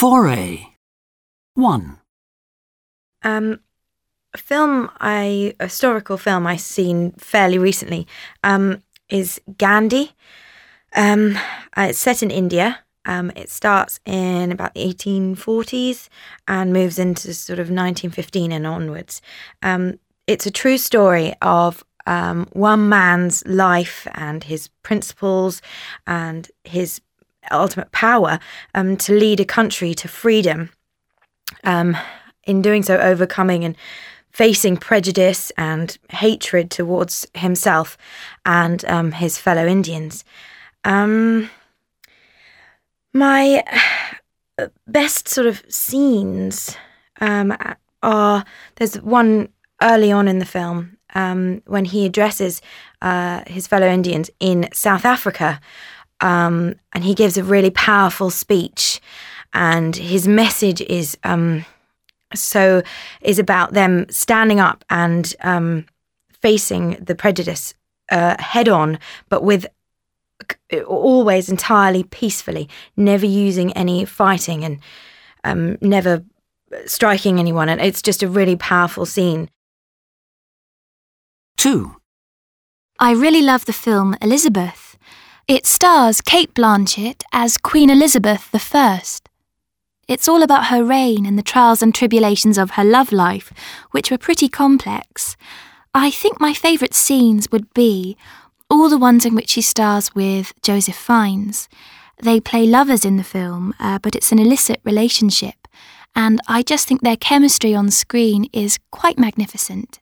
4A. 1. A historical film I've seen fairly recently is Gandhi. It's set in India. It starts in about the 1840s and moves into sort of 1915 and onwards. It's a true story of one man's life and his principles and his ultimate power to lead a country to freedom. In doing so, overcoming and facing prejudice and hatred towards himself and his fellow Indians. My best sort of scenes are, there's one early on in the film when he addresses his fellow Indians in South Africa, and he gives a really powerful speech, and his message is about them standing up and facing the prejudice head on, but with always entirely peacefully, never using any fighting and never striking anyone. And it's just a really powerful scene. 2. I really love the film Elizabeth. It stars Cate Blanchett as Queen Elizabeth I. It's all about her reign and the trials and tribulations of her love life, which were pretty complex. I think my favourite scenes would be all the ones in which she stars with Joseph Fiennes. They play lovers in the film, but it's an illicit relationship, and I just think their chemistry on screen is quite magnificent.